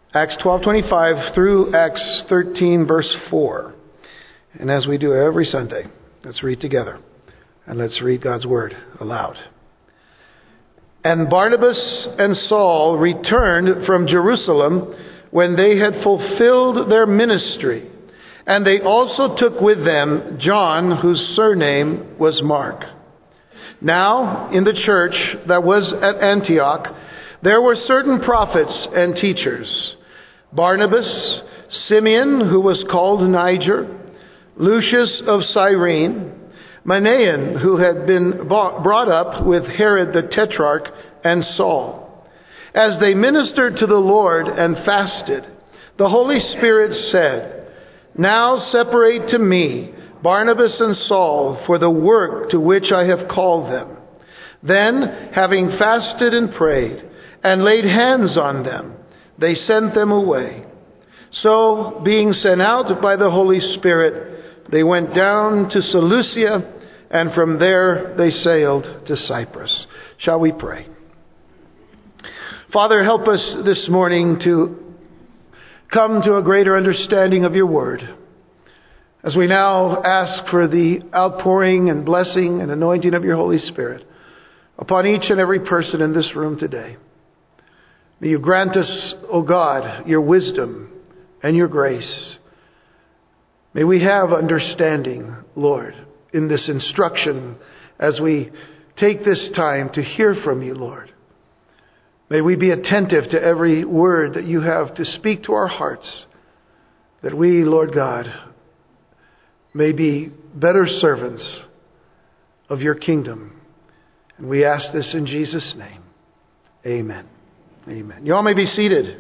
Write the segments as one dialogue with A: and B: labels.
A: Acts 12:25 through Acts 13, verse 4. And as we do every Sunday, let's read together. And let's read God's Word aloud. And Barnabas and Saul returned from Jerusalem when they had fulfilled their ministry. And they also took with them John, whose surname was Mark. Now, in the church that was at Antioch, there were certain prophets and teachers: Barnabas, Simeon, who was called Niger, Lucius of Cyrene, Manaen, who had been brought up with Herod the Tetrarch, and Saul. As they ministered to the Lord and fasted, the Holy Spirit said, "Now separate to me Barnabas and Saul for the work to which I have called them." Then, having fasted and prayed and laid hands on them, they sent them away. So, being sent out by the Holy Spirit, they went down to Seleucia, and from there they sailed to Cyprus. Shall we pray? Father, help us this morning to come to a greater understanding of your word. As we now ask for the outpouring and blessing and anointing of your Holy Spirit upon each and every person in this room today. May you grant us, O God, your wisdom and your grace. May we have understanding, Lord, in this instruction as we take this time to hear from you, Lord. May we be attentive to every word that you have to speak to our hearts, that we, Lord God, may be better servants of your kingdom. And we ask this in Jesus' name. Amen. Amen. You all may be seated.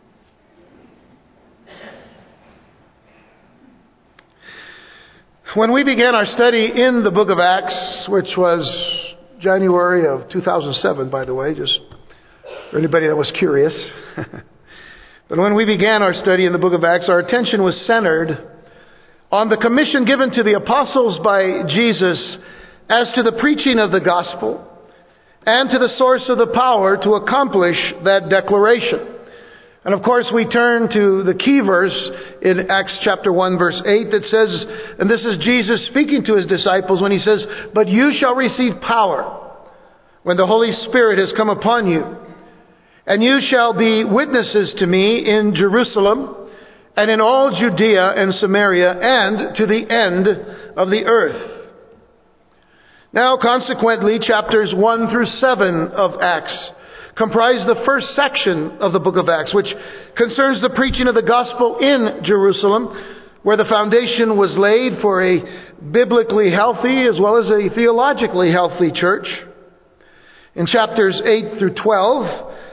A: When we began our study in the book of Acts, which was January of 2007, by the way, just for anybody that was curious. But when we began our study in the book of Acts, our attention was centered on the commission given to the apostles by Jesus as to the preaching of the gospel and to the source of the power to accomplish that declaration. And of course, we turn to the key verse in Acts chapter 1, verse 8 that says, and this is Jesus speaking to his disciples when he says, "But you shall receive power when the Holy Spirit has come upon you. And you shall be witnesses to me in Jerusalem and in all Judea and Samaria and to the end of the earth." Now, consequently, chapters 1 through 7 of Acts comprise the first section of the book of Acts, which concerns the preaching of the gospel in Jerusalem, where the foundation was laid for a biblically healthy as well as a theologically healthy church. In chapters 8 through 12,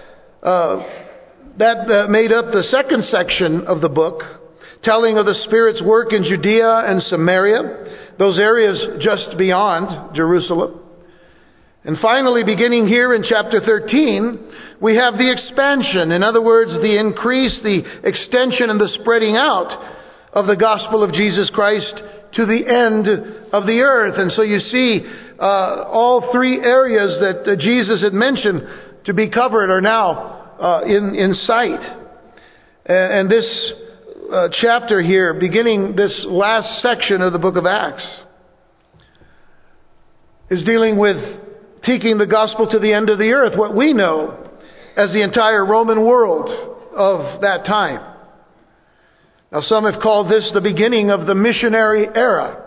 A: that made up the second section of the book, telling of the Spirit's work in Judea and Samaria, those areas just beyond Jerusalem. And finally, beginning here in chapter 13, we have the expansion. In other words, the increase, the extension, and the spreading out of the gospel of Jesus Christ to the end of the earth. And so you see all three areas that Jesus had mentioned to be covered are now in sight. And this chapter here, beginning this last section of the book of Acts, is dealing with taking the gospel to the end of the earth, what we know as the entire Roman world of that time. Now, some have called this the beginning of the missionary era.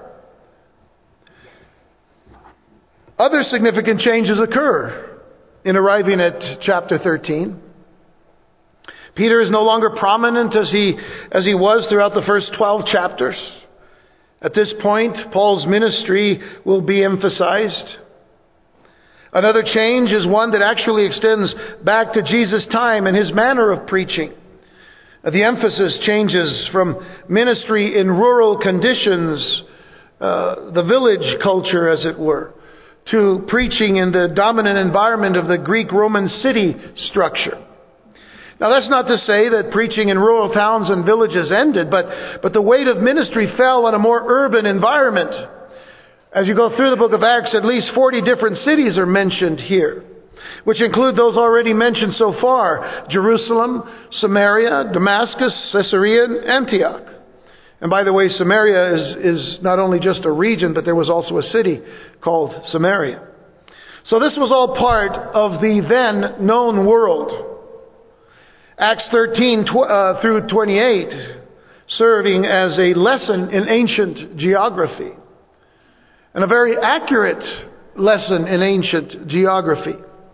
A: Other significant changes occur in arriving at chapter 13. Peter is no longer prominent as he was throughout the first 12 chapters. At this point, Paul's ministry will be emphasized. Another change is one that actually extends back to Jesus' time and his manner of preaching. The emphasis changes from ministry in rural conditions, the village culture as it were, to preaching in the dominant environment of the Greek-Roman city structure. Now, that's not to say that preaching in rural towns and villages ended, but the weight of ministry fell on a more urban environment. As you go through the book of Acts, at least 40 different cities are mentioned here. which include those already mentioned so far: Jerusalem, Samaria, Damascus, Caesarea, and Antioch. And by the way, Samaria is not only just a region, but there was also a city called Samaria. So this was all part of the then known world. Acts 13 through 28, serving as a lesson in ancient geography, and a very accurate lesson in ancient geography.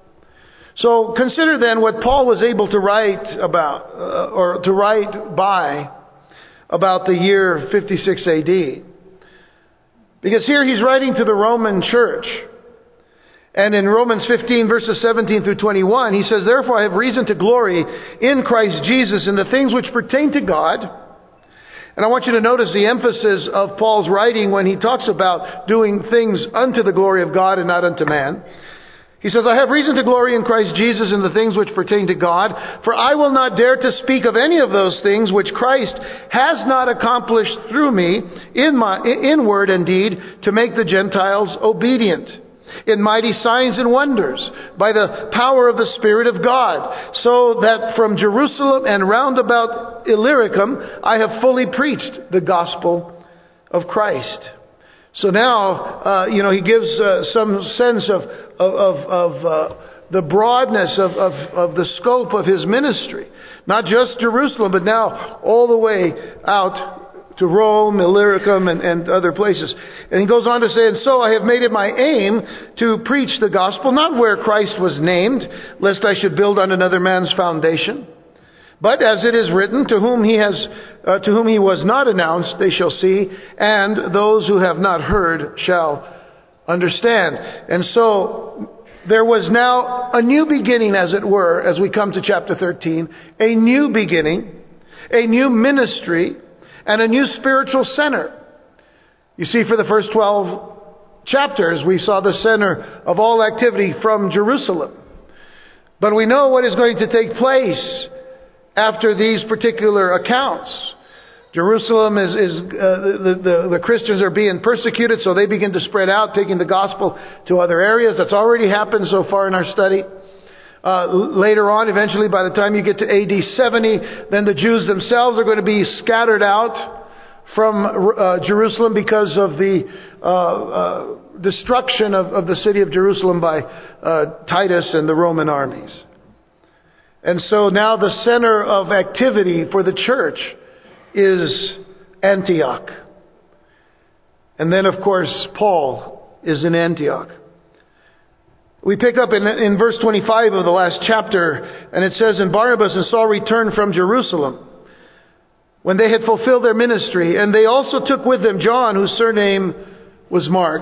A: So consider then what Paul was able to write about, or to write by, about the year 56 AD. Because here he's writing to the Roman church. And in Romans 15, verses 17 through 21, he says, "Therefore I have reason to glory in Christ Jesus in the things which pertain to God." And I want you to notice the emphasis of Paul's writing when he talks about doing things unto the glory of God and not unto man. He says, "I have reason to glory in Christ Jesus in the things which pertain to God, for I will not dare to speak of any of those things which Christ has not accomplished through me in word and deed, to make the Gentiles obedient, in mighty signs and wonders, by the power of the Spirit of God, so that from Jerusalem and round about Illyricum I have fully preached the gospel of Christ." So now, he gives some sense of the broadness of the scope of his ministry. Not just Jerusalem, but now all the way out to Rome, Illyricum, and other places. And he goes on to say, "And so I have made it my aim to preach the gospel, not where Christ was named, lest I should build on another man's foundation. But as it is written, to whom he was not announced, they shall see, and those who have not heard shall understand." And so there was now a new beginning, as it were, as we come to chapter 13, a new beginning, a new ministry, and a new spiritual center. You see, for the first 12 chapters, we saw the center of all activity from Jerusalem. But we know what is going to take place after these particular accounts. Jerusalem the Christians are being persecuted, so they begin to spread out, taking the gospel to other areas. That's already happened so far in our study. Later on, eventually, by the time you get to AD 70, then the Jews themselves are going to be scattered out from Jerusalem because of the destruction of the city of Jerusalem by Titus and the Roman armies. And so now the center of activity for the church is Antioch. And then, of course, Paul is in Antioch. We pick up in verse 25 of the last chapter, and it says, "And Barnabas and Saul returned from Jerusalem when they had fulfilled their ministry, and they also took with them John, whose surname was Mark.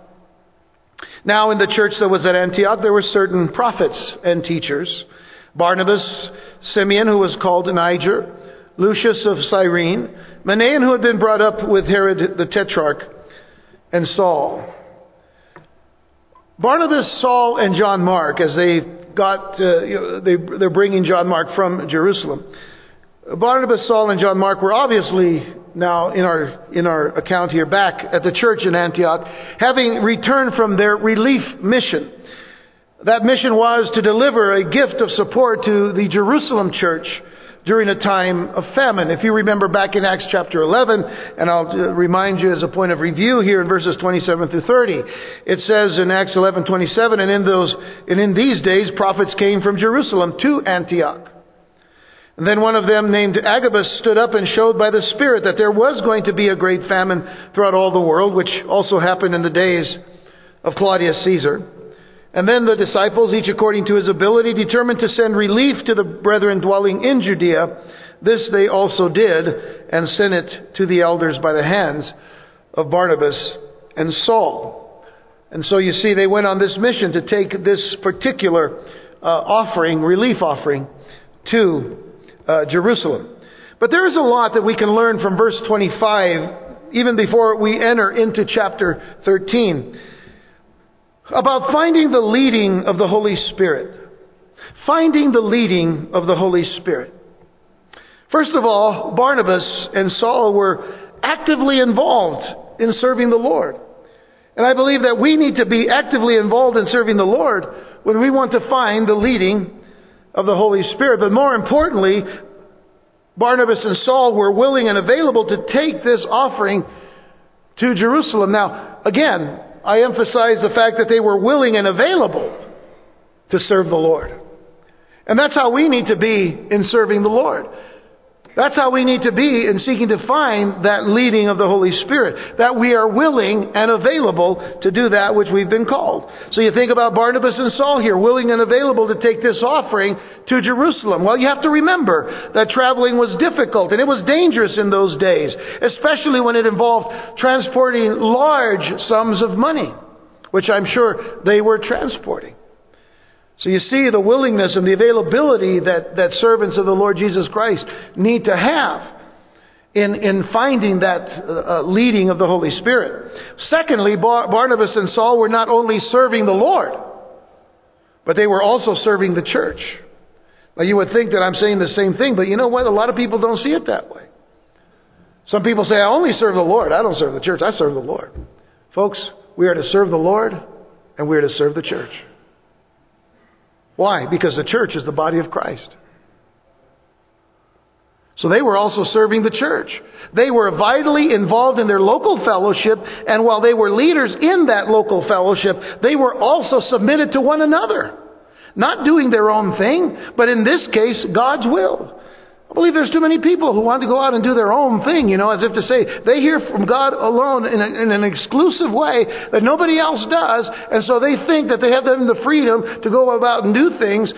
A: Now in the church that was at Antioch there were certain prophets and teachers: Barnabas, Simeon, who was called Niger, Lucius of Cyrene, Manaen, who had been brought up with Herod the Tetrarch, and Saul." Barnabas, Saul, and John Mark, as they got, they're bringing John Mark from Jerusalem. Barnabas, Saul, and John Mark were obviously now in our account here back at the church in Antioch, having returned from their relief mission. That mission was to deliver a gift of support to the Jerusalem church during a time of famine. If you remember back in Acts chapter 11, and I'll remind you as a point of review here in verses 27 through 30, it says in Acts 11:27, and in these days prophets came from Jerusalem to Antioch. And then one of them, named Agabus, stood up and showed by the Spirit that there was going to be a great famine throughout all the world, which also happened in the days of Claudius Caesar. And then the disciples, each according to his ability, determined to send relief to the brethren dwelling in Judea. This they also did, and sent it to the elders by the hands of Barnabas and Saul. And so you see, they went on this mission to take this particular relief offering, to Jerusalem. But there is a lot that we can learn from verse 25, even before we enter into chapter 13. About finding the leading of the Holy Spirit. Finding the leading of the Holy Spirit. First of all, Barnabas and Saul were actively involved in serving the Lord. And I believe that we need to be actively involved in serving the Lord when we want to find the leading of the Holy Spirit. But more importantly, Barnabas and Saul were willing and available to take this offering to Jerusalem. Now, again, I emphasize the fact that they were willing and available to serve the Lord. And that's how we need to be in serving the Lord. That's how we need to be in seeking to find that leading of the Holy Spirit. That we are willing and available to do that which we've been called. So you think about Barnabas and Saul here, willing and available to take this offering to Jerusalem. Well, you have to remember that traveling was difficult and it was dangerous in those days, especially when it involved transporting large sums of money, which I'm sure they were transporting. So you see the willingness and the availability that servants of the Lord Jesus Christ need to have in finding that leading of the Holy Spirit. Secondly, Barnabas and Saul were not only serving the Lord, but they were also serving the church. Now you would think that I'm saying the same thing, but you know what? A lot of people don't see it that way. Some people say, I only serve the Lord. I don't serve the church. I serve the Lord. Folks, we are to serve the Lord and we are to serve the church. Why? Because the church is the body of Christ. So they were also serving the church. They were vitally involved in their local fellowship, and while they were leaders in that local fellowship, they were also submitted to one another. Not doing their own thing, but in this case, God's will. I believe there's too many people who want to go out and do their own thing, as if to say they hear from God alone in an exclusive way that nobody else does, and so they think that they have the freedom to go about and do things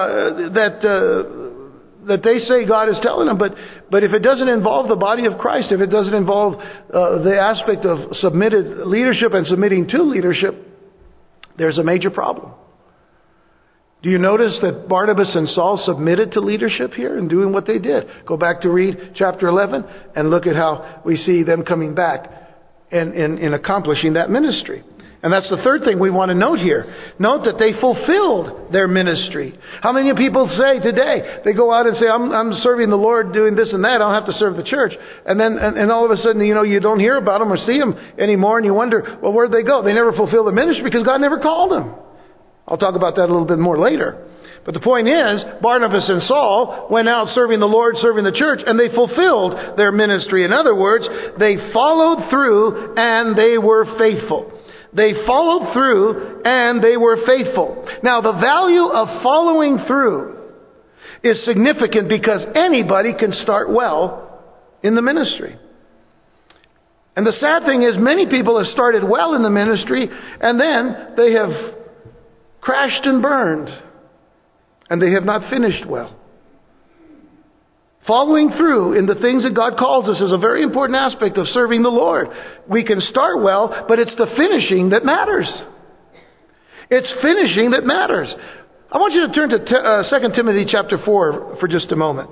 A: that they say God is telling them. But if it doesn't involve the body of Christ, if it doesn't involve the aspect of submitted leadership and submitting to leadership, there's a major problem. Do you notice that Barnabas and Saul submitted to leadership here and doing what they did? Go back to read chapter 11 and look at how we see them coming back and accomplishing that ministry. And that's the third thing we want to note here. Note that they fulfilled their ministry. How many people say today, they go out and say, I'm serving the Lord doing this and that, I don't have to serve the church. And then and all of a sudden, you don't hear about them or see them anymore, and you wonder, well, where'd they go? They never fulfilled the ministry because God never called them. I'll talk about that a little bit more later. But the point is, Barnabas and Saul went out serving the Lord, serving the church, and they fulfilled their ministry. In other words, they followed through and they were faithful. They followed through and they were faithful. Now, the value of following through is significant because anybody can start well in the ministry. And the sad thing is, many people have started well in the ministry and then they have crashed and burned, and they have not finished well. Following through in the things that God calls us is a very important aspect of serving the Lord. We can start well, but it's the finishing that matters. It's finishing that matters. I want you to turn to 2 Timothy chapter 4 for just a moment.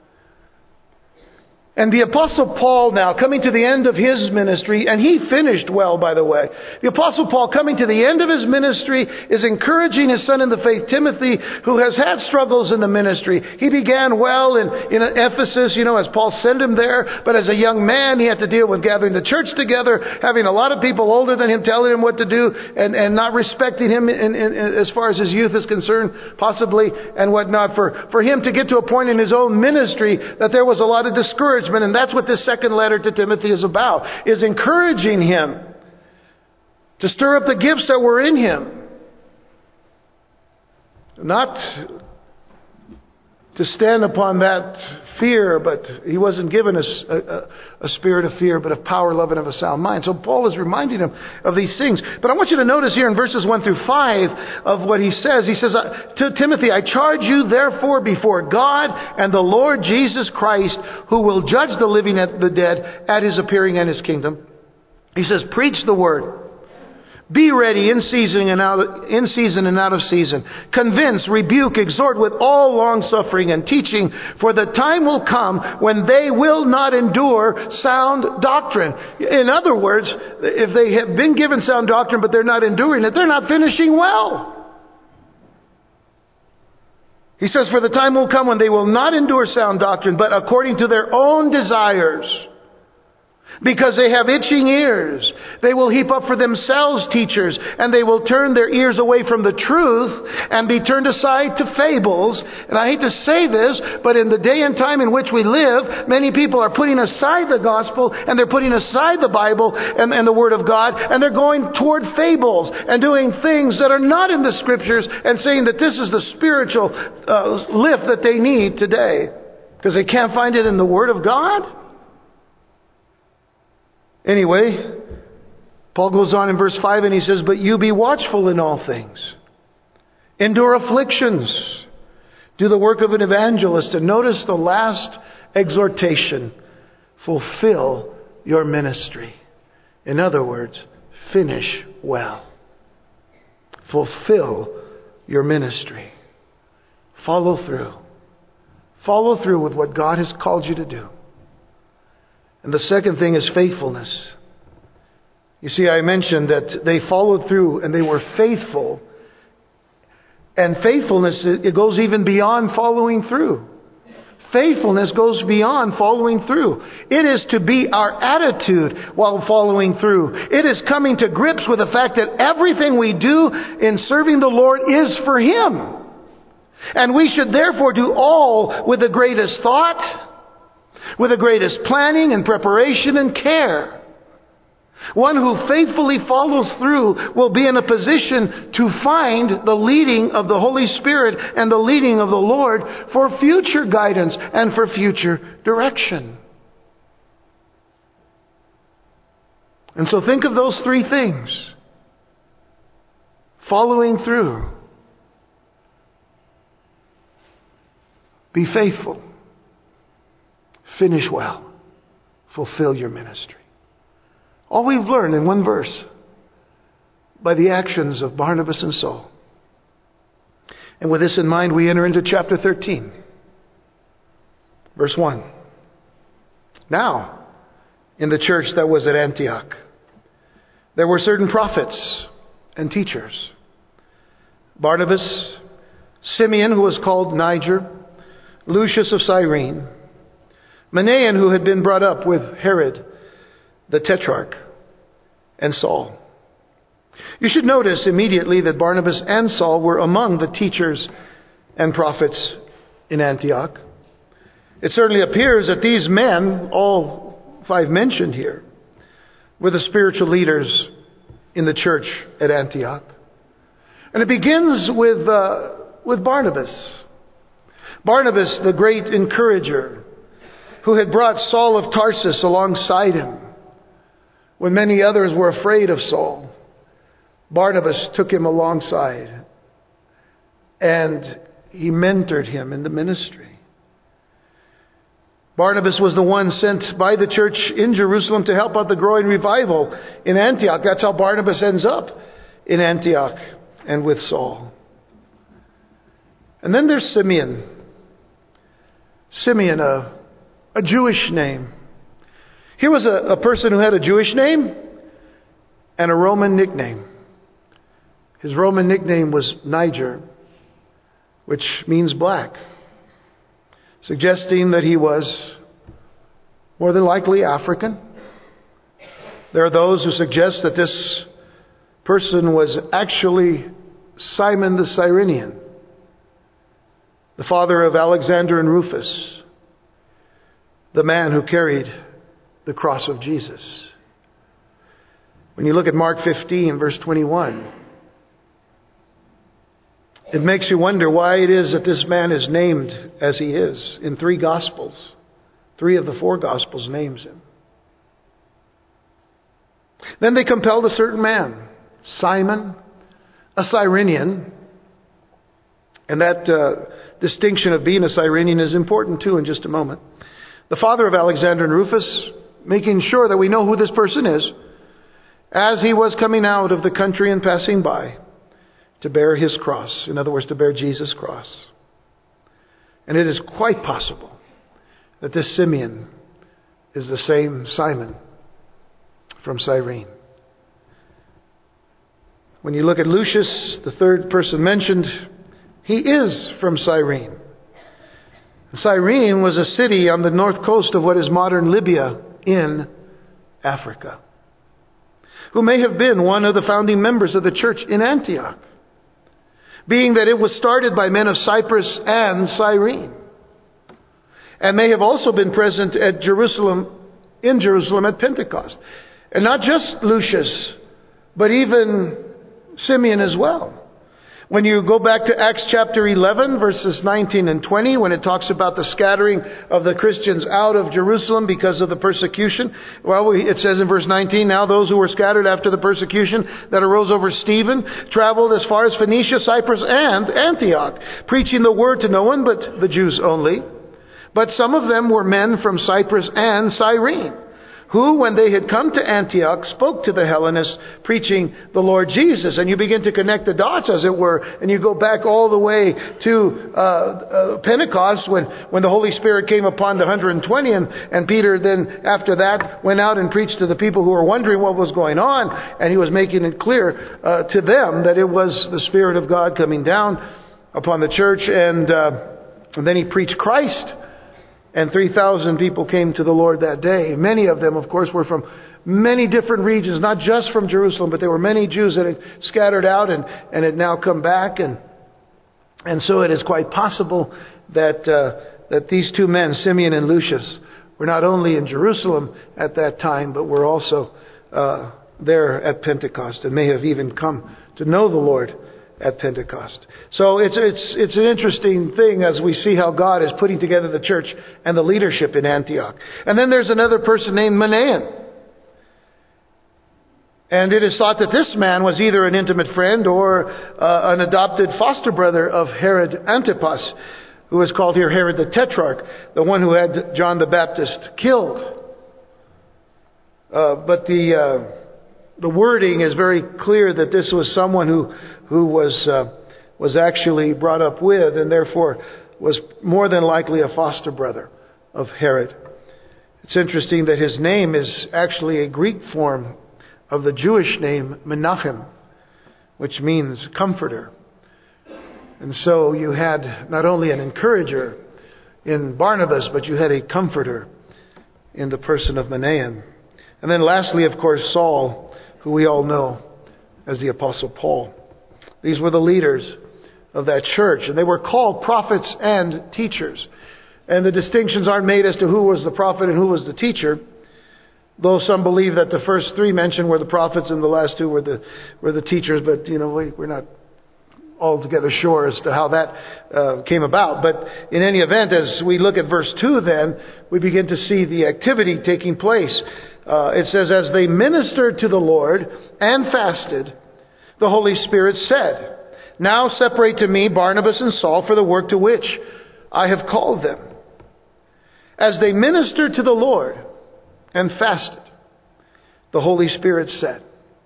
A: And the Apostle Paul now coming to the end of his ministry, and he finished well, by the way. The Apostle Paul coming to the end of his ministry is encouraging his son in the faith, Timothy, who has had struggles in the ministry. He began well in Ephesus, as Paul sent him there. But as a young man, he had to deal with gathering the church together, having a lot of people older than him telling him what to do, and not respecting him as far as his youth is concerned, possibly, and whatnot. For him to get to a point in his own ministry that there was a lot of discouragement. And that's what this second letter to Timothy is about, is encouraging him to stir up the gifts that were in him. Not to stand upon that fear, but he wasn't given a spirit of fear, but of power, love, and of a sound mind. So Paul is reminding him of these things. But I want you to notice here in verses 1 through 5 of what he says. He says, to Timothy, I charge you therefore before God and the Lord Jesus Christ, who will judge the living and the dead at his appearing and his kingdom. He says, preach the word. Be ready in season and out of season. Convince, rebuke, exhort with all long suffering and teaching, for the time will come when they will not endure sound doctrine. In other words, if they have been given sound doctrine but they're not enduring it, they're not finishing well. He says, for the time will come when they will not endure sound doctrine, but according to their own desires. Because they have itching ears. They will heap up for themselves teachers, and they will turn their ears away from the truth and be turned aside to fables. And I hate to say this, but in the day and time in which we live, many people are putting aside the gospel, and they're putting aside the Bible and the Word of God, and they're going toward fables and doing things that are not in the Scriptures and saying that this is the spiritual lift that they need today. Because they can't find it in the Word of God? Anyway, Paul goes on in verse 5 and he says, "But you be watchful in all things. Endure afflictions. Do the work of an evangelist." And notice the last exhortation. Fulfill your ministry. In other words, finish well. Fulfill your ministry. Follow through. Follow through with what God has called you to do. And the second thing is faithfulness. You see, I mentioned that they followed through and they were faithful. And faithfulness, it goes even beyond following through. Faithfulness goes beyond following through. It is to be our attitude while following through. It is coming to grips with the fact that everything we do in serving the Lord is for Him. And we should therefore do all with the greatest thought, with the greatest planning and preparation and care. One who faithfully follows through will be in a position to find the leading of the Holy Spirit and the leading of the Lord for future guidance and for future direction. And so think of those three things. Following through. Be faithful. Finish well. Fulfill your ministry. All we've learned in one verse by the actions of Barnabas and Saul. And with this in mind, we enter into chapter 13. Verse 1. Now, in the church that was at Antioch, there were certain prophets and teachers. Barnabas, Simeon, who was called Niger, Lucius of Cyrene, Manaen, who had been brought up with Herod the Tetrarch, and Saul. You should notice immediately that Barnabas and Saul were among the teachers and prophets in Antioch. It certainly appears that these men, all five mentioned here, were the spiritual leaders in the church at Antioch. And it begins with Barnabas. Barnabas, the great encourager, who had brought Saul of Tarsus alongside him when many others were afraid of Saul. Barnabas took him alongside and he mentored him in the ministry. Barnabas was the one sent by the church in Jerusalem to help out the growing revival in Antioch. That's how Barnabas ends up in Antioch and with Saul. And then there's Simeon. Simeon, a Jewish name. Here was a person who had a Jewish name and a Roman nickname. His Roman nickname was Niger, which means black, suggesting that he was more than likely African. There are those who suggest that this person was actually Simon the Cyrenian, the father of Alexander and Rufus, the man who carried the cross of Jesus. When you look at Mark 15, verse 21, it makes you wonder why it is that this man is named as he is in three Gospels. 3 of the 4 Gospels names him. Then they compelled a certain man, Simon, a Cyrenian. And that distinction of being a Cyrenian is important too in just a moment. The father of Alexander and Rufus, making sure that we know who this person is, as he was coming out of the country and passing by to bear his cross. In other words, to bear Jesus' cross. And it is quite possible that this Simeon is the same Simon from Cyrene. When you look at Lucius, the third person mentioned, he is from Cyrene. Cyrene was a city on the north coast of what is modern Libya in Africa, who may have been one of the founding members of the church in Antioch, being that it was started by men of Cyprus and Cyrene, and may have also been present in Jerusalem at Pentecost. And not just Lucius, but even Simeon as well. When you go back to Acts chapter 11, verses 19 and 20, when it talks about the scattering of the Christians out of Jerusalem because of the persecution, it says in verse 19, now those who were scattered after the persecution that arose over Stephen traveled as far as Phoenicia, Cyprus, and Antioch, preaching the word to no one but the Jews only. But some of them were men from Cyprus and Cyrene, who, when they had come to Antioch, spoke to the Hellenists, preaching the Lord Jesus. And you begin to connect the dots, as it were, and you go back all the way to Pentecost, when the Holy Spirit came upon the 120, and Peter then, after that, went out and preached to the people who were wondering what was going on, and he was making it clear to them that it was the Spirit of God coming down upon the church, and then he preached Christ. And 3,000 people came to the Lord that day. Many of them, of course, were from many different regions, not just from Jerusalem, but there were many Jews that had scattered out and had now come back. And so it is quite possible that these two men, Simeon and Lucius, were not only in Jerusalem at that time, but were also there at Pentecost, and may have even come to know the Lord at Pentecost. So it's an interesting thing as we see how God is putting together the church and the leadership in Antioch. And then there's another person named Manaen. And it is thought that this man was either an intimate friend or an adopted foster brother of Herod Antipas, who is called here Herod the Tetrarch, the one who had John the Baptist killed. But the wording is very clear that this was someone who was actually brought up with, and therefore was more than likely a foster brother of Herod. It's interesting that his name is actually a Greek form of the Jewish name Menachem, which means comforter. And so you had not only an encourager in Barnabas, but you had a comforter in the person of Manaen. And then lastly, of course, Saul, who we all know as the Apostle Paul. These were the leaders of that church, and they were called prophets and teachers. And the distinctions aren't made as to who was the prophet and who was the teacher, though some believe that the first three mentioned were the prophets and the last two were the teachers. But we're not altogether sure as to how that came about. But in any event, as we look at verse 2, then we begin to see the activity taking place. It says, as they ministered to the Lord and fasted, the Holy Spirit said, now separate to me Barnabas and Saul for the work to which I have called them. As they ministered to the Lord and fasted, the Holy Spirit said.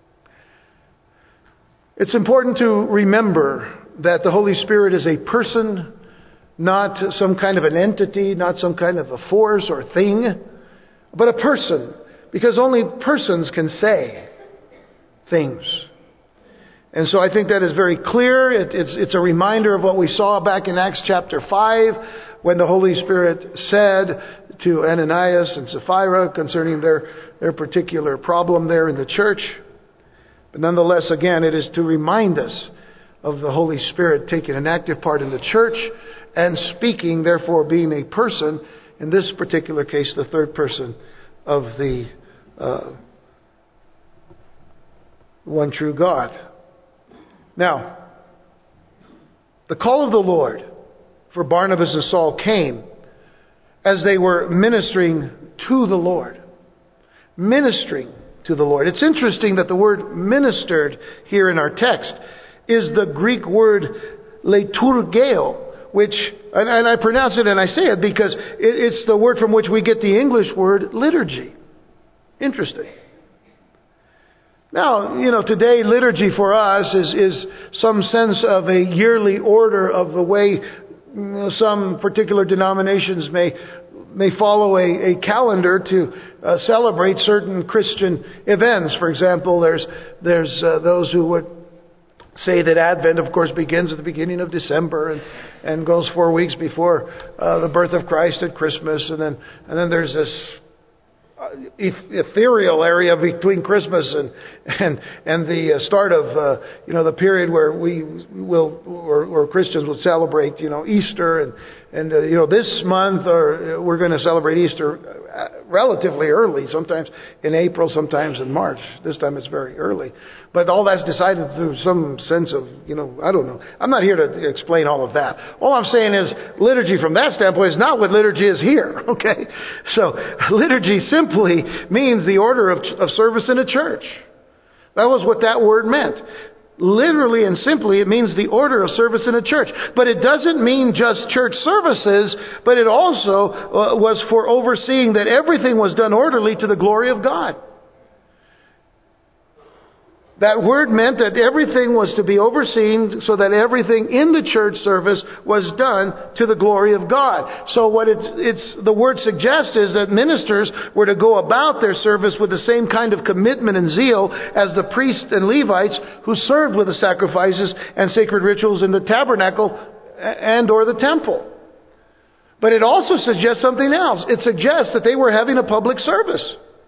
A: It's important to remember that the Holy Spirit is a person, not some kind of an entity, not some kind of a force or thing, but a person, because only persons can say things. And so I think that is very clear. It's a reminder of what we saw back in Acts chapter 5, when the Holy Spirit said to Ananias and Sapphira concerning their particular problem there in the church. But nonetheless, again, it is to remind us of the Holy Spirit taking an active part in the church and speaking, therefore being a person, in this particular case, the third person of the one true God. Now, the call of the Lord for Barnabas and Saul came as they were ministering to the Lord. Ministering to the Lord. It's interesting that the word ministered here in our text is the Greek word liturgeo, which, and I pronounce it and I say it because it's the word from which we get the English word liturgy. Interesting. Now, today liturgy for us is some sense of a yearly order of the way some particular denominations may follow a calendar to celebrate certain Christian events. For example, there's those who would say that Advent, of course, begins at the beginning of December and goes 4 weeks before the birth of Christ at Christmas, and then there's this ethereal area between Christmas and the start of the period where where Christians will celebrate Easter and this month we're going to celebrate Easter relatively early, sometimes in April, sometimes in March. This time it's very early. But all that's decided through some sense of, I don't know. I'm not here to explain all of that. All I'm saying is liturgy from that standpoint is not what liturgy is here, okay? So liturgy simply means the order of service in a church. That was what that word meant. Literally and simply, it means the order of service in a church. But it doesn't mean just church services, but it also was for overseeing that everything was done orderly to the glory of God. That word meant that everything was to be overseen so that everything in the church service was done to the glory of God. So what the word suggests is that ministers were to go about their service with the same kind of commitment and zeal as the priests and Levites who served with the sacrifices and sacred rituals in the tabernacle and or the temple. But it also suggests something else. It suggests that they were having a public service.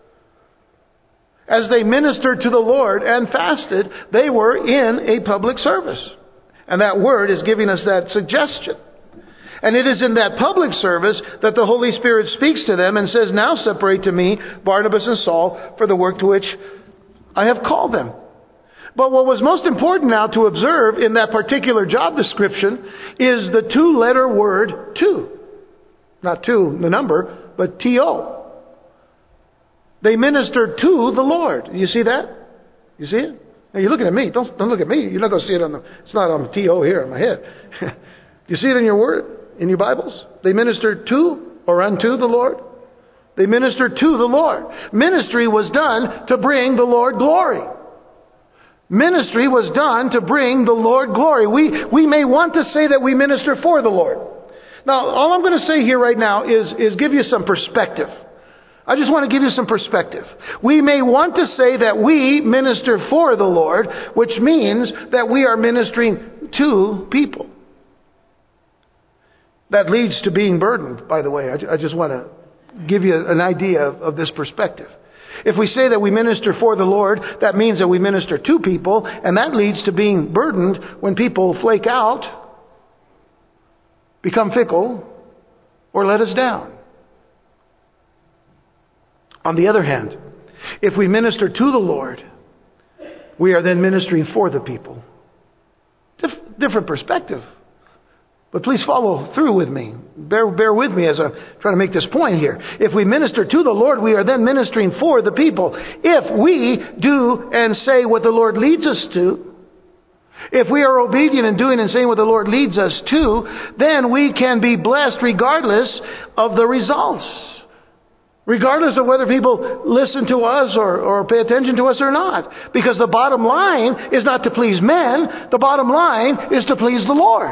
A: As they ministered to the Lord and fasted, they were in a public service. And that word is giving us that suggestion. And it is in that public service that the Holy Spirit speaks to them and says, now separate to me Barnabas and Saul for the work to which I have called them. But what was most important now to observe in that particular job description is the two-letter word to. Not to, the number, but T-O. They ministered to the Lord. You see that? You see it? Now you're looking at me. Don't look at me. You're not going to see it it's not on the T-O here in my head. You see it in your word, in your Bibles? They ministered to or unto the Lord. They ministered to the Lord. Ministry was done to bring the Lord glory. Ministry was done to bring the Lord glory. We may want to say that we minister for the Lord. Now, all I'm going to say here right now is give you some perspective. I just want to give you some perspective. We may want to say that we minister for the Lord, which means that we are ministering to people. That leads to being burdened, by the way. I just want to give you an idea of this perspective. If we say that we minister for the Lord, that means that we minister to people, and that leads to being burdened when people flake out, become fickle, or let us down. On the other hand, if we minister to the Lord, we are then ministering for the people. Different perspective. But please follow through with me. Bear with me as I'm trying to make this point here. If we minister to the Lord, we are then ministering for the people. If we do and say what the Lord leads us to, if we are obedient in doing and saying what the Lord leads us to, then we can be blessed regardless of the results. Regardless of whether people listen to us or pay attention to us or not. Because the bottom line is not to please men. The bottom line is to please the Lord.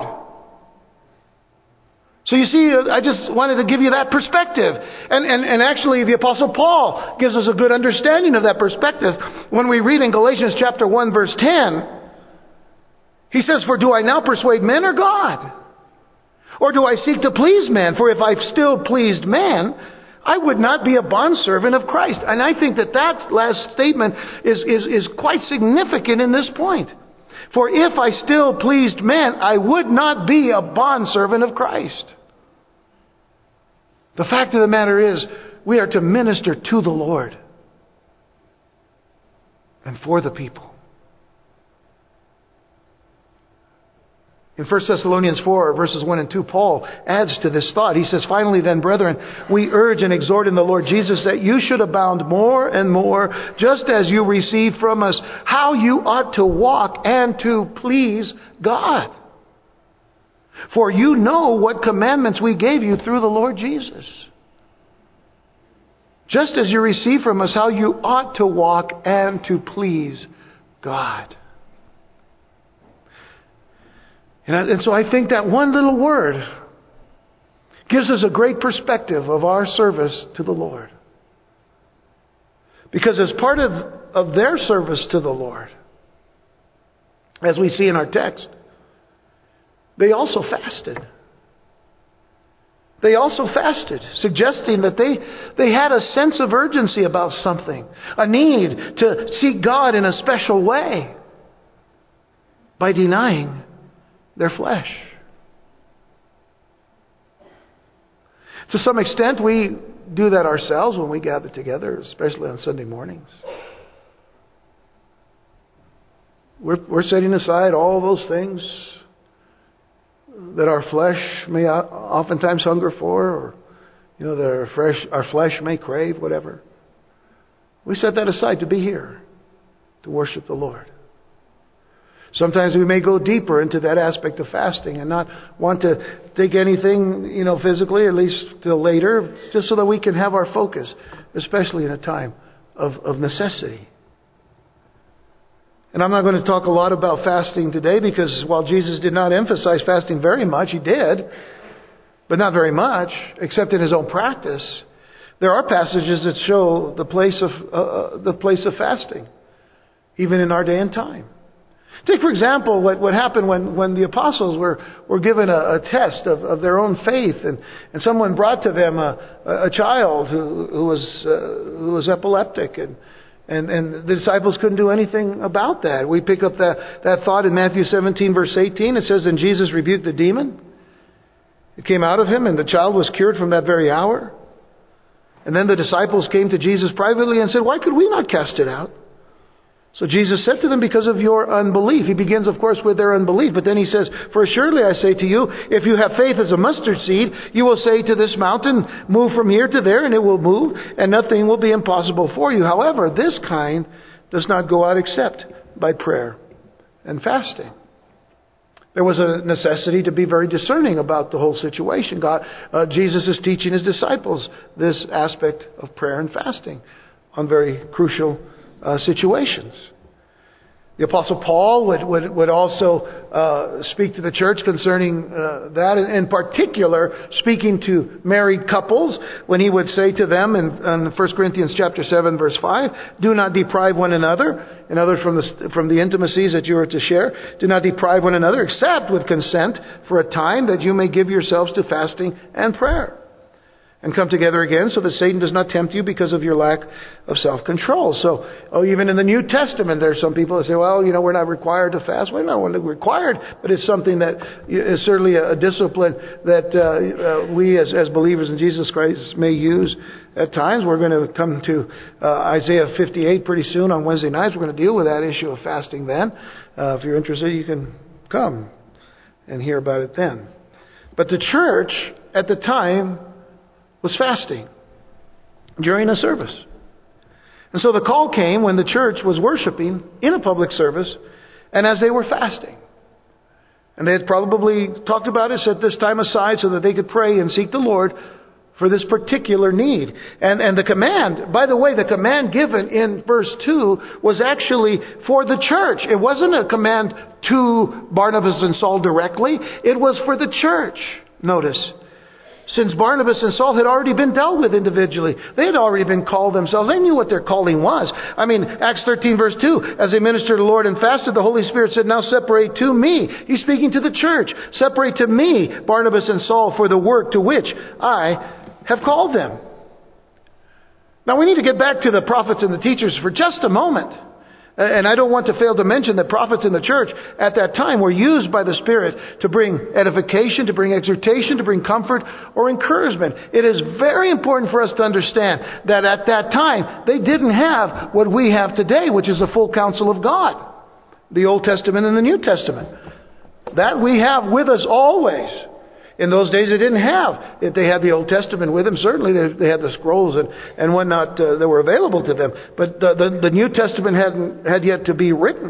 A: So you see, I just wanted to give you that perspective. And actually the Apostle Paul gives us a good understanding of that perspective. When we read in Galatians chapter 1 verse 10, he says, for do I now persuade men or God? Or do I seek to please men? For if I still pleased men, I would not be a bondservant of Christ. And I think that last statement is quite significant in this point. For if I still pleased men, I would not be a bondservant of Christ. The fact of the matter is, we are to minister to the Lord and for the people. In 1 Thessalonians 4, verses 1 and 2, Paul adds to this thought. He says, finally then, brethren, we urge and exhort in the Lord Jesus that you should abound more and more, just as you receive from us how you ought to walk and to please God. For you know what commandments we gave you through the Lord Jesus. Just as you receive from us how you ought to walk and to please God. And so I think that one little word gives us a great perspective of our service to the Lord. Because as part of their service to the Lord, as we see in our text, they also fasted. they also fasted, suggesting that they had a sense of urgency about something, a need to seek God in a special way by denying their flesh. To some extent, we do that ourselves when we gather together, especially on Sunday mornings. We're setting aside all those things that our flesh may oftentimes hunger for, or that our flesh may crave, whatever. We set that aside to be here, to worship the Lord. Sometimes we may go deeper into that aspect of fasting and not want to take anything, physically, at least till later, just so that we can have our focus, especially in a time of necessity. And I'm not going to talk a lot about fasting today, because while Jesus did not emphasize fasting very much, He did, but not very much, except in His own practice. There are passages that show the place of fasting, even in our day and time. Take, for example, what happened when the apostles were given a test of their own faith, and someone brought to them a child who was epileptic, and the disciples couldn't do anything about that. We pick up that thought in Matthew 17, verse 18. It says, "And Jesus rebuked the demon. It came out of him, and the child was cured from that very hour." And then the disciples came to Jesus privately and said, "Why could we not cast it out?" So Jesus said to them, "Because of your unbelief." He begins, of course, with their unbelief. But then He says, "For surely I say to you, if you have faith as a mustard seed, you will say to this mountain, 'Move from here to there,' and it will move, and nothing will be impossible for you. However, this kind does not go out except by prayer and fasting." There was a necessity to be very discerning about the whole situation. Jesus is teaching His disciples this aspect of prayer and fasting on very crucial situations. The Apostle Paul would also speak to the church concerning that, in particular speaking to married couples, when he would say to them in 1 Corinthians chapter 7, verse 5, "Do not deprive one another," in other from the intimacies that you are to share, "do not deprive one another, except with consent for a time, that you may give yourselves to fasting and prayer, and come together again, so that Satan does not tempt you because of your lack of self-control." So, even in the New Testament, there are some people that say, "Well, we're not required to fast." Well, no, we're not required, but it's something that is certainly a discipline that we as believers in Jesus Christ may use at times. We're going to come to Isaiah 58 pretty soon on Wednesday nights. We're going to deal with that issue of fasting then. If you're interested, you can come and hear about it then. But the church at the time was fasting during a service. And so the call came when the church was worshiping in a public service, and as they were fasting. And they had probably talked about it, set this time aside so that they could pray and seek the Lord for this particular need. And the command, by the way, the command given in verse 2 was actually for the church. It wasn't a command to Barnabas and Saul directly. It was for the church. Notice, since Barnabas and Saul had already been dealt with individually. They had already been called themselves. They knew what their calling was. Acts 13 verse 2, "As they ministered to the Lord and fasted, the Holy Spirit said, 'Now separate to me.'" He's speaking to the church. "Separate to me Barnabas and Saul for the work to which I have called them." Now we need to get back to the prophets and the teachers for just a moment. And I don't want to fail to mention that prophets in the church at that time were used by the Spirit to bring edification, to bring exhortation, to bring comfort or encouragement. It is very important for us to understand that at that time, they didn't have what we have today, which is the full counsel of God. The Old Testament and the New Testament. That we have with us always. In those days, they didn't have. If they had the Old Testament with them, certainly they had the scrolls and whatnot that were available to them. But the New Testament had yet to be written.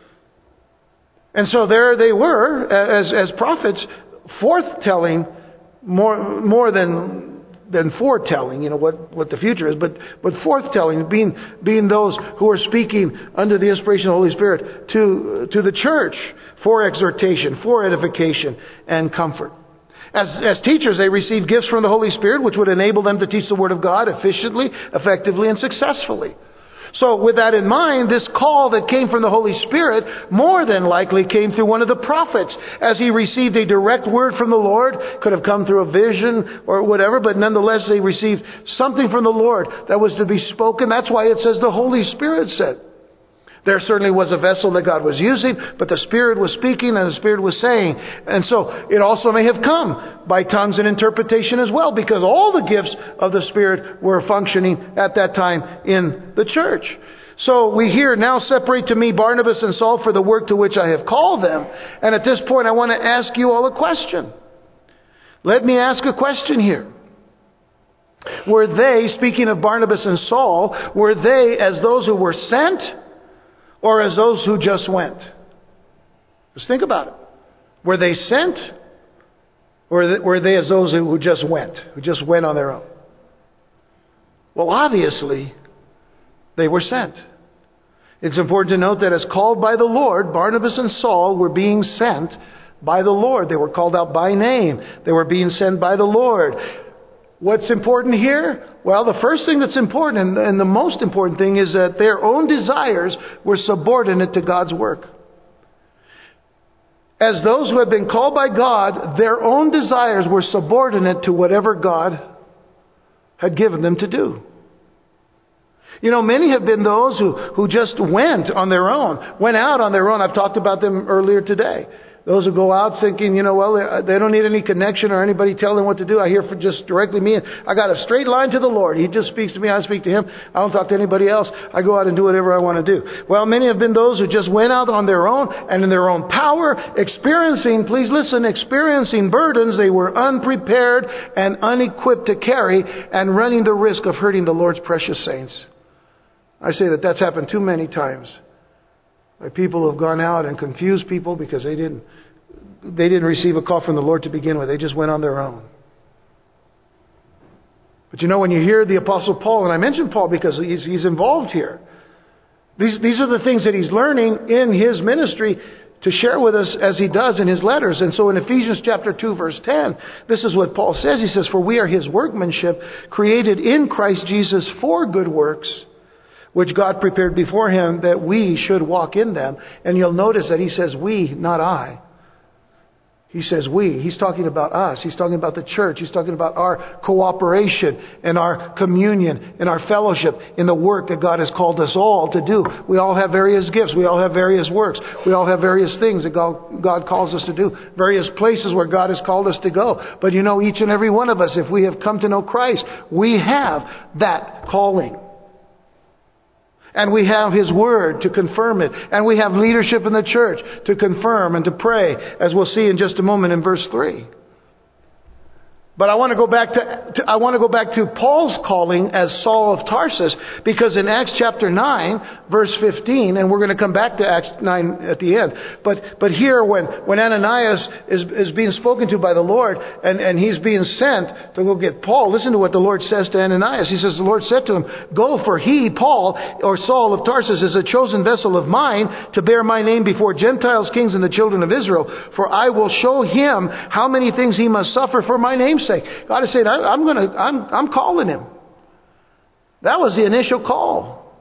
A: And so there they were, as prophets, forthtelling more than foretelling, what the future is, but forthtelling, being those who are speaking under the inspiration of the Holy Spirit to the church for exhortation, for edification, and comfort. As teachers, they received gifts from the Holy Spirit, which would enable them to teach the Word of God efficiently, effectively, and successfully. So with that in mind, this call that came from the Holy Spirit more than likely came through one of the prophets as he received a direct word from the Lord. Could have come through a vision or whatever, but nonetheless they received something from the Lord that was to be spoken. That's why it says the Holy Spirit said. There certainly was a vessel that God was using, but the Spirit was speaking and the Spirit was saying. And so it also may have come by tongues and interpretation as well, because all the gifts of the Spirit were functioning at that time in the church. So we hear, now separate to me Barnabas and Saul for the work to which I have called them. And at this point I want to ask you all a question. Let me ask a question here. Were they, speaking of Barnabas and Saul, were they as those who were sent, or as those who just went? Just think about it. Were they sent? Or were they as those who just went on their own? Well, obviously, they were sent. It's important to note that as called by the Lord, Barnabas and Saul were being sent by the Lord. They were called out by name. They were being sent by the Lord. What's important here? Well, the first thing that's important and the most important thing is that their own desires were subordinate to God's work. As those who had been called by God, their own desires were subordinate to whatever God had given them to do. You know, many have been those who just went on their own, went out on their own. I've talked about them earlier today. Those who go out thinking, well, they don't need any connection or anybody telling them what to do. I hear from just directly me. I got a straight line to the Lord. He just speaks to me. I speak to Him. I don't talk to anybody else. I go out and do whatever I want to do. Well, many have been those who just went out on their own and in their own power, experiencing burdens they were unprepared and unequipped to carry, and running the risk of hurting the Lord's precious saints. I say that's happened too many times. By people who have gone out and confused people because they didn't receive a call from the Lord to begin with. They just went on their own. But when you hear the Apostle Paul, and I mention Paul because he's involved here. These are the things that he's learning in his ministry to share with us as he does in his letters. And so in Ephesians chapter 2 verse 10, this is what Paul says. He says, "For we are His workmanship, created in Christ Jesus for good works, which God prepared beforehand that we should walk in them." And you'll notice that he says we, not I. He says we. He's talking about us. He's talking about the church. He's talking about our cooperation and our communion and our fellowship in the work that God has called us all to do. We all have various gifts. We all have various works. We all have various things that God calls us to do. Various places where God has called us to go. But each and every one of us, if we have come to know Christ, we have that calling. And we have His Word to confirm it. And we have leadership in the church to confirm and to pray, as we'll see in just a moment in verse 3. But I want to go back to Paul's calling as Saul of Tarsus, because in Acts chapter 9, verse 15, and we're going to come back to Acts 9 at the end. But here, when Ananias is being spoken to by the Lord, and he's being sent to go get Paul, listen to what the Lord says to Ananias. He says, the Lord said to him, "Go, for he, Paul, or Saul of Tarsus, is a chosen vessel of mine to bear my name before Gentiles, kings, and the children of Israel. For I will show him how many things he must suffer for my name's sake." God is saying, I'm calling him. That was the initial call.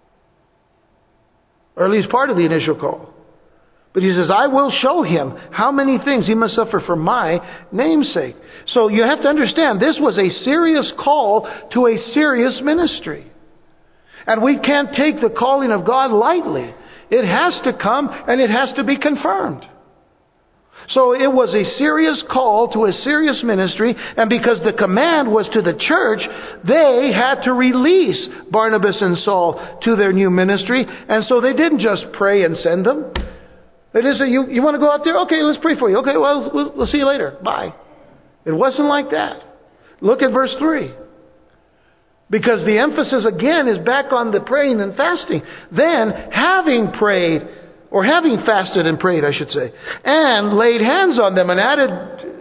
A: Or at least part of the initial call. But he says, I will show him how many things he must suffer for my name's sake. So you have to understand, this was a serious call to a serious ministry. And we can't take the calling of God lightly. It has to come and it has to be confirmed. So it was a serious call to a serious ministry, and because the command was to the church, they had to release Barnabas and Saul to their new ministry. And so they didn't just pray and send them. They didn't say, you want to go out there? Okay, let's pray for you. Okay, well, we'll see you later. Bye. It wasn't like that. Look at verse 3. Because the emphasis again is back on the praying and fasting. Then, having prayed, or having fasted and prayed, I should say, and laid hands on them, and added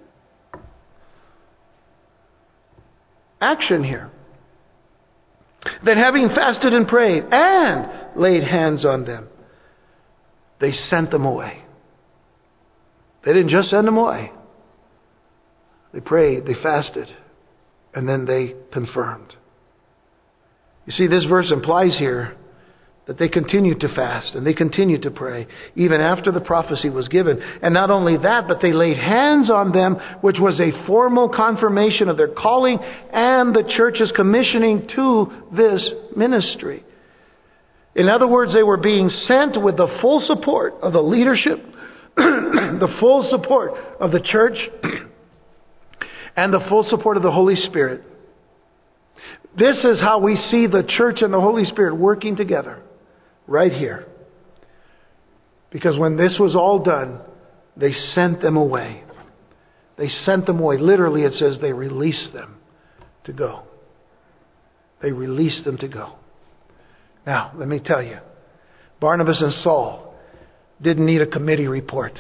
A: action here. Then having fasted and prayed and laid hands on them, they sent them away. They didn't just send them away. They prayed, they fasted, and then they confirmed. You see, this verse implies here that they continued to fast and they continued to pray even after the prophecy was given. And not only that, but they laid hands on them, which was a formal confirmation of their calling and the church's commissioning to this ministry. In other words, they were being sent with the full support of the leadership, the full support of the church, and the full support of the Holy Spirit. This is how we see the church and the Holy Spirit working together. Right here. Because when this was all done, they sent them away. They sent them away. Literally, it says they released them to go. They released them to go. Now, let me tell you, Barnabas and Saul didn't need a committee report.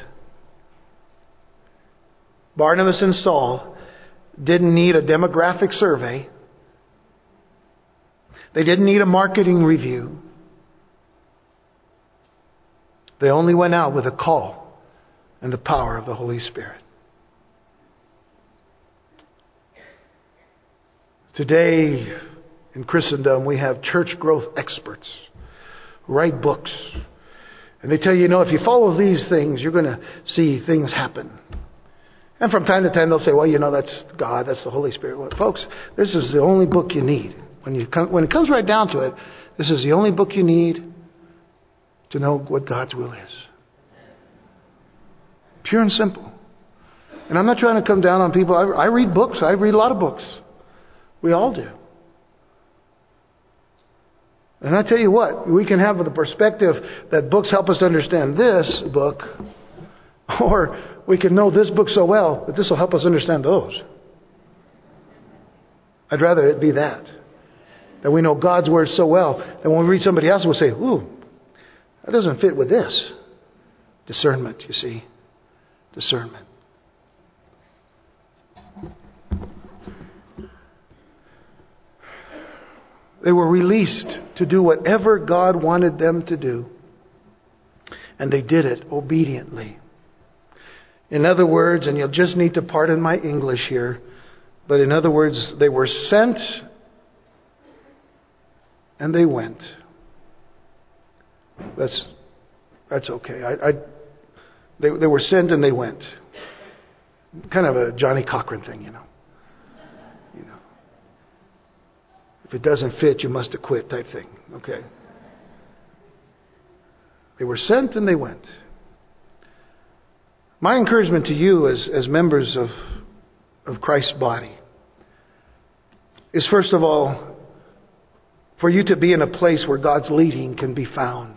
A: Barnabas and Saul didn't need a demographic survey. They didn't need a marketing review. They only went out with a call and the power of the Holy Spirit. Today in Christendom, we have church growth experts who write books. And they tell you, if you follow these things, you're going to see things happen. And from time to time, they'll say, well, that's God, that's the Holy Spirit. Well, folks, this is the only book you need. When it comes right down to it, this is the only book you need to know what God's will is. Pure and simple. And I'm not trying to come down on people. I read books. I read a lot of books. We all do. And I tell you what, we can have the perspective that books help us to understand this book, or we can know this book so well that this will help us understand those. I'd rather it be that we know God's Word so well that when we read somebody else, we'll say, ooh, that doesn't fit with this. Discernment, you see. Discernment. They were released to do whatever God wanted them to do. And they did it obediently. In other words, and you'll just need to pardon my English here, but in other words, they were sent and they went. That's okay. They were sent and they went. Kind of a Johnny Cochran thing, you know. If it doesn't fit, you must have quit type thing. Okay. They were sent and they went. My encouragement to you as members of Christ's body is, first of all, for you to be in a place where God's leading can be found.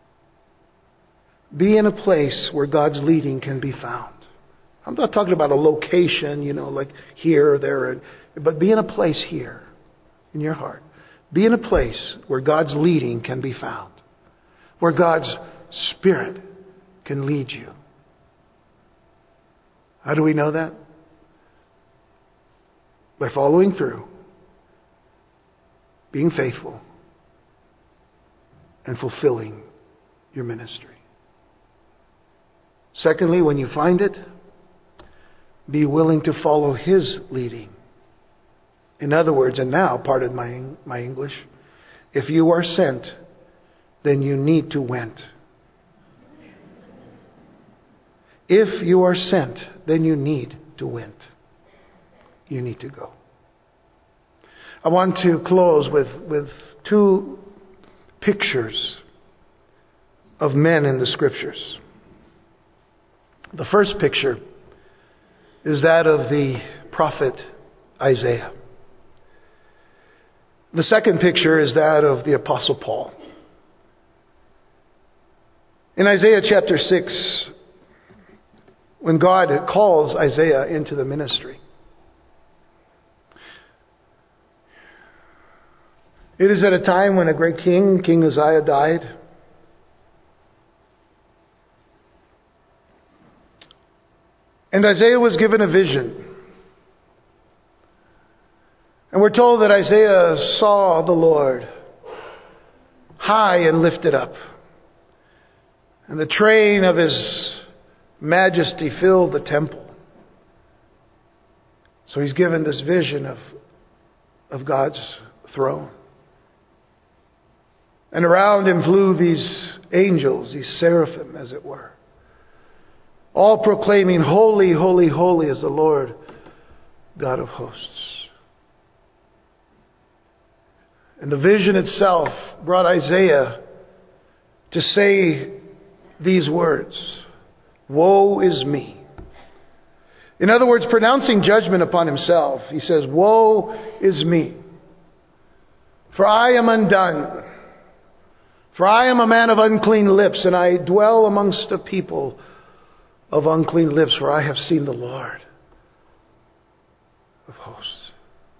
A: Be in a place where God's leading can be found. I'm not talking about a location, like here or there, but be in a place here in your heart. Be in a place where God's leading can be found. Where God's Spirit can lead you. How do we know that? By following through, being faithful, and fulfilling your ministry. Secondly, when you find it, be willing to follow His leading. In other words, and now, pardon my English, if you are sent, then you need to went. If you are sent, then you need to went. You need to go. I want to close with two pictures of men in the Scriptures. The first picture is that of the prophet Isaiah. The second picture is that of the Apostle Paul. In Isaiah chapter 6, when God calls Isaiah into the ministry, it is at a time when a great king, King Uzziah, died. And Isaiah was given a vision. And we're told that Isaiah saw the Lord high and lifted up. And the train of His majesty filled the temple. So he's given this vision of God's throne. And around him flew these angels, these seraphim, as it were, all proclaiming, "Holy, holy, holy is the Lord God of hosts." And the vision itself brought Isaiah to say these words, "Woe is me." In other words, pronouncing judgment upon himself, he says, "Woe is me, for I am undone. For I am a man of unclean lips, and I dwell amongst a people of unclean lips, for I have seen the Lord of hosts."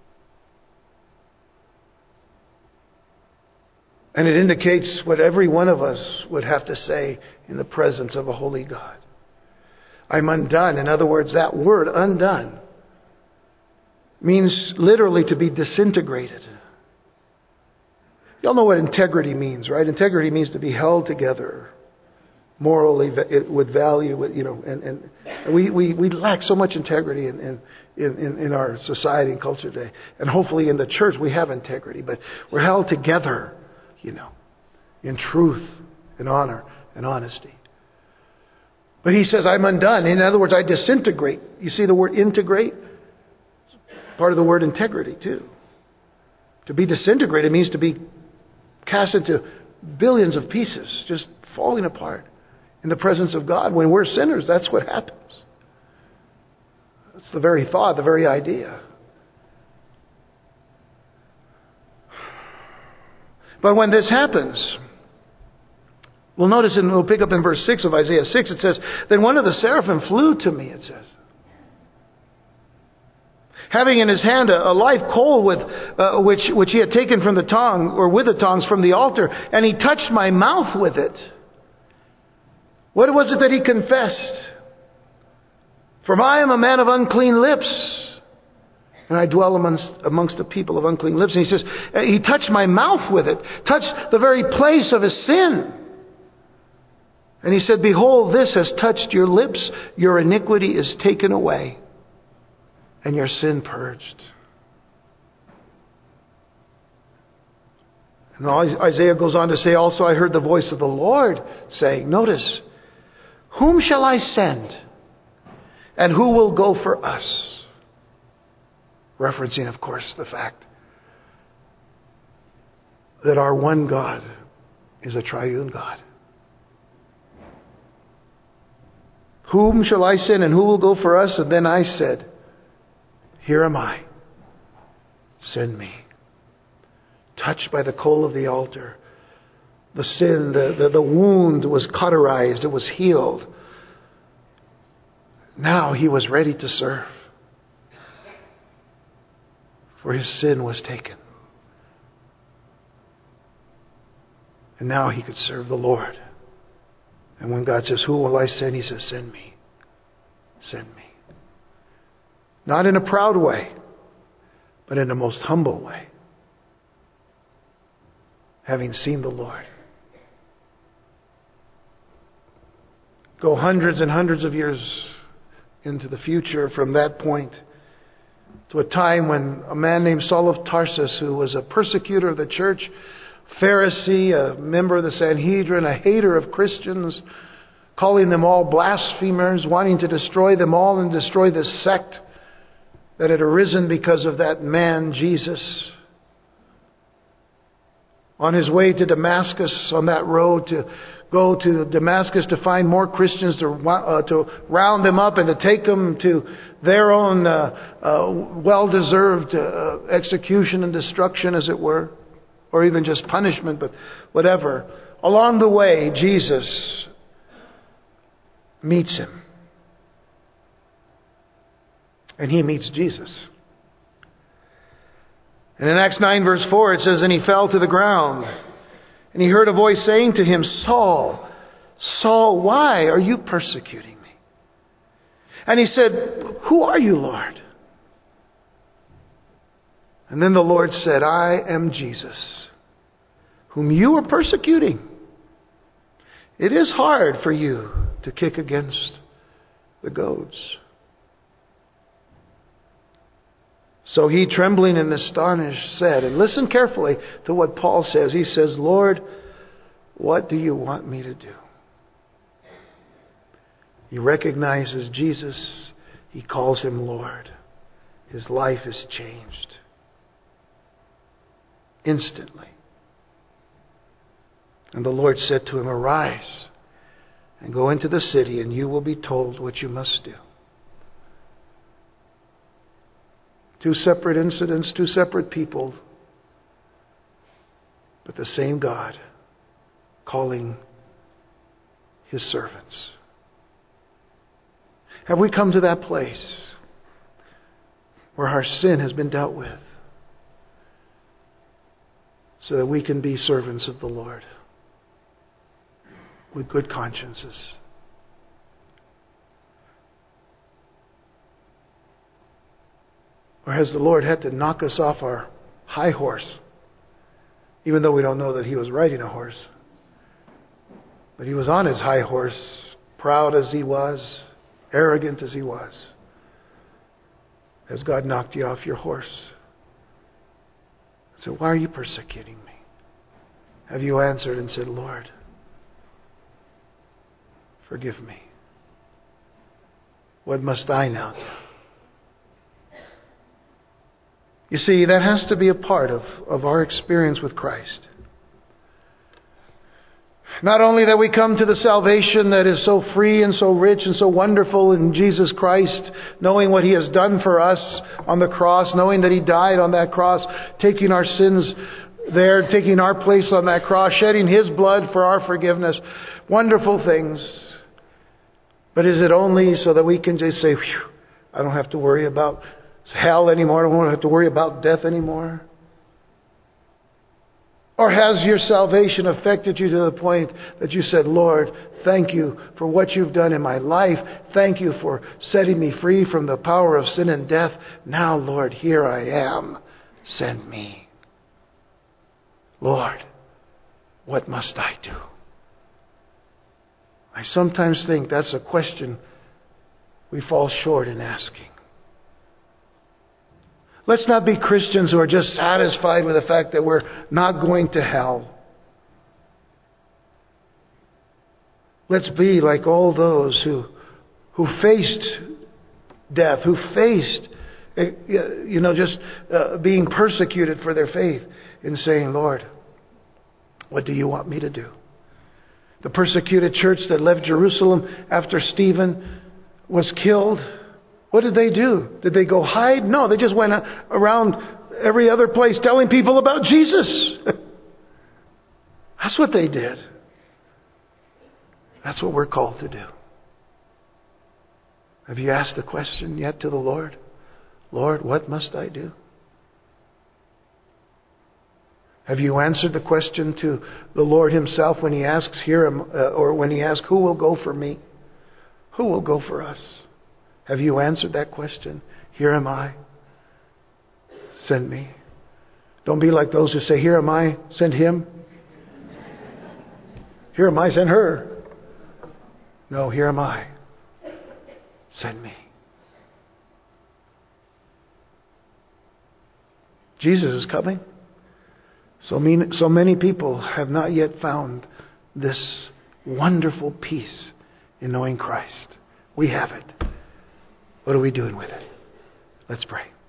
A: And it indicates what every one of us would have to say in the presence of a holy God. I'm undone. In other words, that word, undone, means literally to be disintegrated. Y'all know what integrity means, right? Integrity means to be held together morally, with value, and we lack so much integrity in our society and culture today. And hopefully in the church we have integrity, but we're held together, in truth and honor and honesty. But he says, I'm undone. In other words, I disintegrate. You see the word integrate? It's part of the word integrity too. To be disintegrated means to be cast into billions of pieces, just falling apart in the presence of God. When we're sinners, that's what happens. That's the very thought, the very idea. But when this happens, we'll notice, and we'll pick up in verse 6 of Isaiah 6, it says, "Then one of the seraphim flew to me," it says, "having in his hand a live coal which he had taken from the tongue, or with the tongs from the altar, and he touched my mouth with it." What was it that he confessed? "For I am a man of unclean lips, and I dwell amongst the people of unclean lips." And he says, he touched my mouth with it, touched the very place of his sin. And he said, "Behold, this has touched your lips. Your iniquity is taken away, and your sin purged." And Isaiah goes on to say, "Also I heard the voice of the Lord saying," notice, "Whom shall I send? And who will go for us?" Referencing, of course, the fact that our one God is a triune God. "Whom shall I send, and who will go for us?" And then I said, "Here am I. Send me." Touched by the coal of the altar, the sin, the wound was cauterized, it was healed. Now he was ready to serve, for his sin was taken. And now he could serve the Lord. And when God says, "Who will I send?" he says, "Send me. Send me." Not in a proud way, but in a most humble way. Having seen the Lord. Go hundreds and hundreds of years into the future from that point to a time when a man named Saul of Tarsus, who was a persecutor of the church, Pharisee, a member of the Sanhedrin, a hater of Christians, calling them all blasphemers, wanting to destroy them all and destroy this sect that had arisen because of that man, Jesus. On his way to Damascus, on that road to go to Damascus to find more Christians to round them up and to take them to their own well-deserved execution and destruction, as it were, or even just punishment, but whatever. Along the way, Jesus meets him. And he meets Jesus. And in Acts 9 verse 4 it says, "And he fell to the ground. And he heard a voice saying to him, 'Saul, Saul, why are you persecuting me?' And he said, 'Who are you, Lord?' And then the Lord said, 'I am Jesus, whom you are persecuting. It is hard for you to kick against the goads.' So he, trembling and astonished, said," and listen carefully to what Paul says. He says, "Lord, what do you want me to do? He recognizes Jesus. He calls him Lord. His life is changed instantly. And the Lord said to him, "Arise and go into the city, and you will be told what you must do." Two separate incidents, two separate people, but the same God calling his servants. Have we come to that place where our sin has been dealt with so that we can be servants of the Lord with good consciences? Or has the Lord had to knock us off our high horse, even though we don't know that he was riding a horse? But he was on his high horse, proud as he was, arrogant as he was. Has God knocked you off your horse? So why are you persecuting me? Have you answered and said, "Lord, forgive me. What must I now do?" You see, that has to be a part of our experience with Christ. Not only that we come to the salvation that is so free and so rich and so wonderful in Jesus Christ, knowing what he has done for us on the cross, knowing that he died on that cross, taking our sins there, taking our place on that cross, shedding his blood for our forgiveness. Wonderful things. But is it only so that we can just say, "Phew, I don't have to worry about hell anymore. I don't have to worry about death anymore"? Or has your salvation affected you to the point that you said, "Lord, thank you for what you've done in my life. Thank you for setting me free from the power of sin and death. Now, Lord, here I am. Send me. Lord, what must I do?" I sometimes think that's a question we fall short in asking. Let's not be Christians who are just satisfied with the fact that we're not going to hell. Let's be like all those who faced death, who faced being persecuted for their faith, in saying, "Lord, what do you want me to do?" The persecuted church that left Jerusalem after Stephen was killed, what did they do? Did they go hide? No, they just went around every other place telling people about Jesus. That's what they did. That's what we're called to do. Have you asked the question yet to the Lord? "Lord, what must I do?" Have you answered the question to the Lord himself when he asks when he asks, "Who will go for me?" Who will go for us? Have you answered that question? "Here am I. Send me." Don't be like those who say, "Here am I. Send him." "Here am I. Send her." No, "Here am I. Send me." Jesus is coming. So many people have not yet found this wonderful peace in knowing Christ. We have it. What are we doing with it? Let's pray.